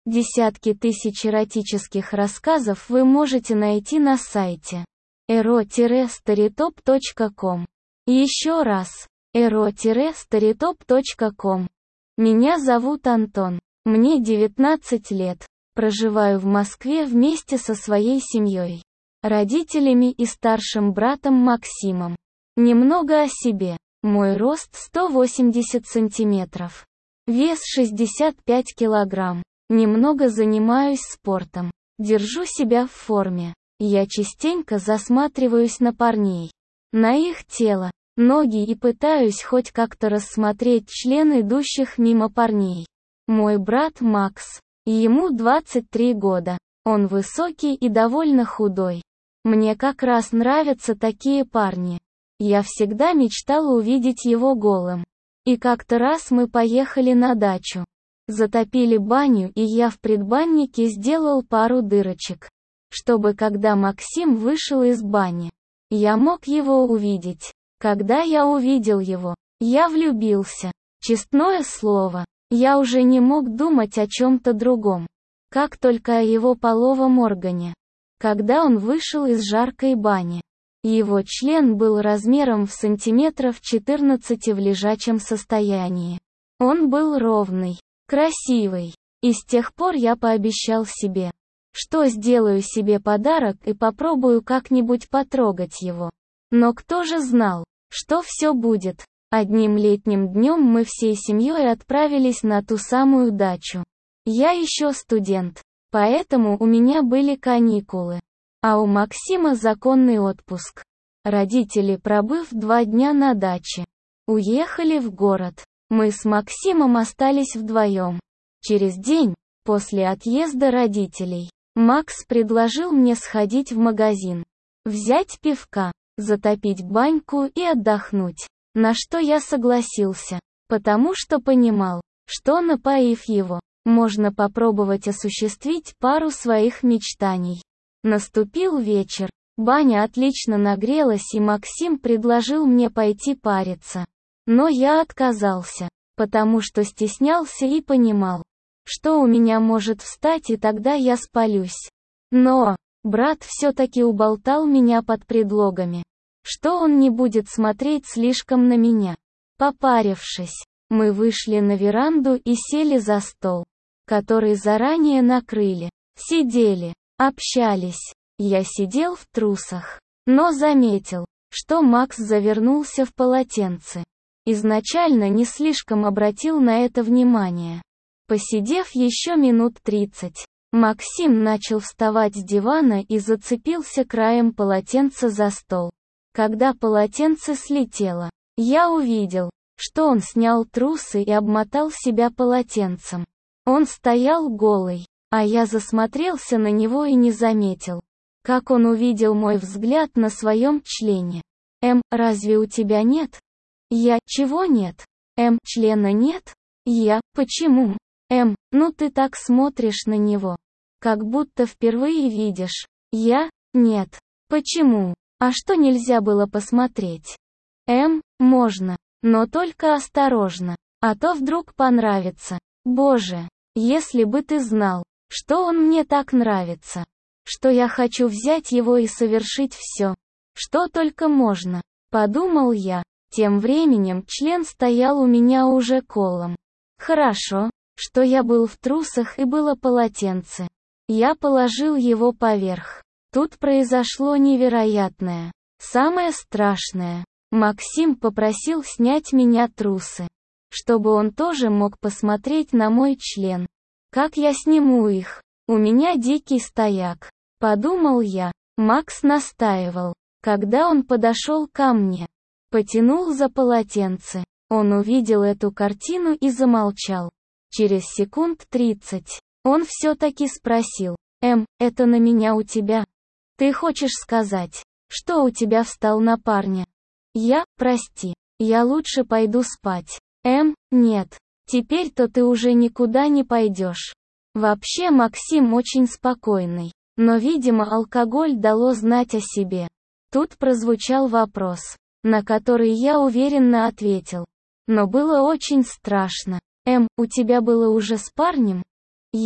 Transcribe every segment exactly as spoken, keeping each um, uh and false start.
Десятки тысяч эротических рассказов вы можете найти на сайте эро старитоп точка ком. Еще раз, эро старитоп точка ком. Меня зовут Антон, мне девятнадцать лет, проживаю в Москве вместе со своей семьей, родителями и старшим братом Максимом. Немного о себе. Мой рост сто восемьдесят сантиметров. Вес шестьдесят пять килограмм. Немного занимаюсь спортом. Держу себя в форме. Я частенько засматриваюсь на парней, на их тело, ноги и пытаюсь хоть как-то рассмотреть член идущих мимо парней. Мой брат Макс. Ему двадцать три года. Он высокий и довольно худой. Мне как раз нравятся такие парни. Я всегда мечтала увидеть его голым. И как-то раз мы поехали на дачу. Затопили баню, и я в предбаннике сделал пару дырочек, чтобы когда Максим вышел из бани, я мог его увидеть. Когда я увидел его, я влюбился. Честное слово, я уже не мог думать о чем-то другом, как только о его половом органе. Когда он вышел из жаркой бани, его член был размером в сантиметров четырнадцать в лежачем состоянии. Он был ровный, красивый. И с тех пор я пообещал себе, что сделаю себе подарок и попробую как-нибудь потрогать его. Но кто же знал, что все будет? Одним летним днем мы всей семьей отправились на ту самую дачу. Я еще студент, поэтому у меня были каникулы. А у Максима законный отпуск. Родители, пробыв два дня на даче, уехали в город. Мы с Максимом остались вдвоем. Через день, после отъезда родителей, Макс предложил мне сходить в магазин, взять пивка, затопить баньку и отдохнуть. На что я согласился, потому что понимал, что напоив его, можно попробовать осуществить пару своих мечтаний. Наступил вечер, баня отлично нагрелась и Максим предложил мне пойти париться. Но я отказался, потому что стеснялся и понимал, что у меня может встать и тогда я спалюсь. Но брат все-таки уболтал меня под предлогами, что он не будет смотреть слишком на меня. Попарившись, мы вышли на веранду и сели за стол, который заранее накрыли. Сидели, общались. Я сидел в трусах, но заметил, что Макс завернулся в полотенце. Изначально не слишком обратил на это внимание. Посидев еще минут тридцать, Максим начал вставать с дивана и зацепился краем полотенца за стол. Когда полотенце слетело, я увидел, что он снял трусы и обмотал себя полотенцем. Он стоял голый, а я засмотрелся на него и не заметил, как он увидел мой взгляд на своем члене. «Эм, разве у тебя нет?» «Я, чего нет?» «Эм, члена нет?» «Я, почему?» «Эм, ну ты так смотришь на него, как будто впервые видишь». «Я, нет». «Почему? А что нельзя было посмотреть?» «Эм, можно, но только осторожно, а то вдруг понравится». «Боже, если бы ты знал, что он мне так нравится, что я хочу взять его и совершить все, что только можно», подумал я. Тем временем член стоял у меня уже колом. Хорошо, что я был в трусах и было полотенце. Я положил его поверх. Тут произошло невероятное. Самое страшное. Максим попросил снять меня трусы, чтобы он тоже мог посмотреть на мой член. Как я сниму их? У меня дикий стояк. Подумал я. Макс настаивал. Когда он подошел ко мне, потянул за полотенце, он увидел эту картину и замолчал. Через секунд тридцать, он все-таки спросил: «Эм, это на меня у тебя? Ты хочешь сказать, что у тебя встал на парня?» Я, прости, я лучше пойду спать. Эм, нет, теперь-то ты уже никуда не пойдешь. Вообще Максим очень спокойный, но, видимо, алкоголь дало знать о себе. Тут прозвучал вопрос, на который я уверенно ответил. Но было очень страшно. «Эм, у тебя было уже с парнем?» «Я?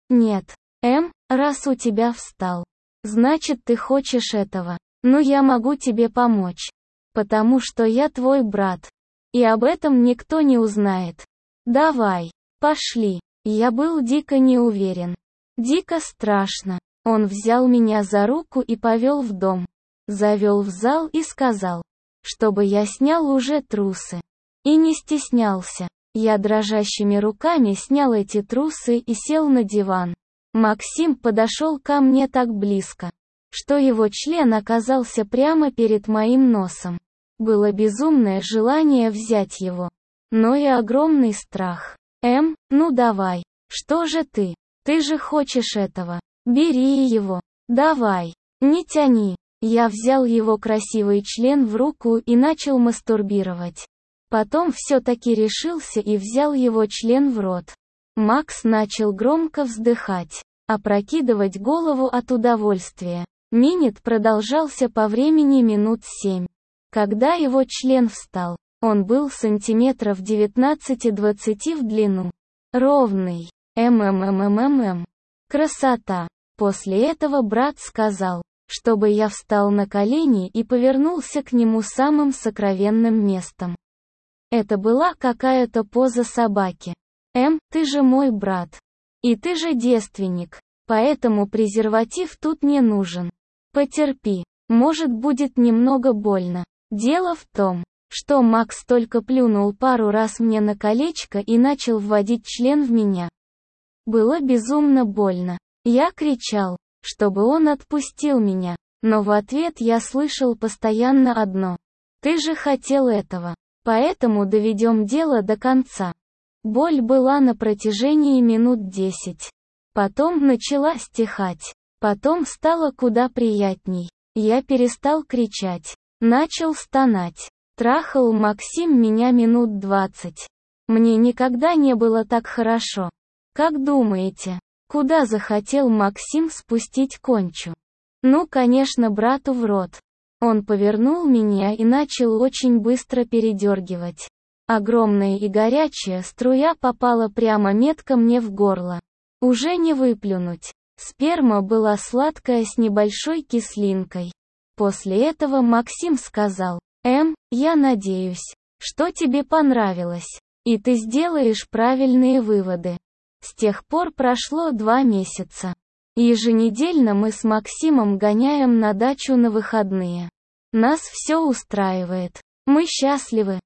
Нет. Эм, раз у тебя встал. Значит, ты хочешь этого. Ну я могу тебе помочь. Потому что я твой брат. И об этом никто не узнает. Давай. Пошли. Я был дико не уверен. Дико страшно. Он взял меня за руку и повел в дом. Завел в зал и сказал, чтобы я снял уже трусы. И не стеснялся. Я дрожащими руками снял эти трусы и сел на диван. Максим подошел ко мне так близко, что его член оказался прямо перед моим носом. Было безумное желание взять его, но и огромный страх. Эм, ну давай. Что же ты? Ты же хочешь этого. Бери его. Давай. Не тяни. Я взял его красивый член в руку и начал мастурбировать. Потом все-таки решился и взял его член в рот. Макс начал громко вздыхать, опрокидывать голову от удовольствия. Минет продолжался по времени минут семь. Когда его член встал, он был сантиметров девятнадцать-двадцать в длину. Ровный. МММММ. Красота. После этого брат сказал, чтобы я встал на колени и повернулся к нему самым сокровенным местом. Это была какая-то поза собаки. Эм, ты же мой брат. И ты же девственник. Поэтому презерватив тут не нужен. Потерпи. Может, будет немного больно. Дело в том, что Макс только плюнул пару раз мне на колечко и начал вводить член в меня. Было безумно больно. Я кричал, чтобы он отпустил меня, но в ответ я слышал постоянно одно. Ты же хотел этого. Поэтому доведем дело до конца. Боль была на протяжении минут десять. Потом начала стихать. Потом стало куда приятней. Я перестал кричать. Начал стонать. Трахал Максим меня минут двадцать. Мне никогда не было так хорошо. Как думаете, куда захотел Максим спустить кончу? Ну, конечно, брату в рот. Он повернул меня и начал очень быстро передергивать. Огромная и горячая струя попала прямо метко мне в горло. Уже не выплюнуть. Сперма была сладкая с небольшой кислинкой. После этого Максим сказал, «Эм, я надеюсь, что тебе понравилось, и ты сделаешь правильные выводы». С тех пор прошло два месяца. Еженедельно мы с Максимом гоняем на дачу на выходные. Нас все устраивает. Мы счастливы.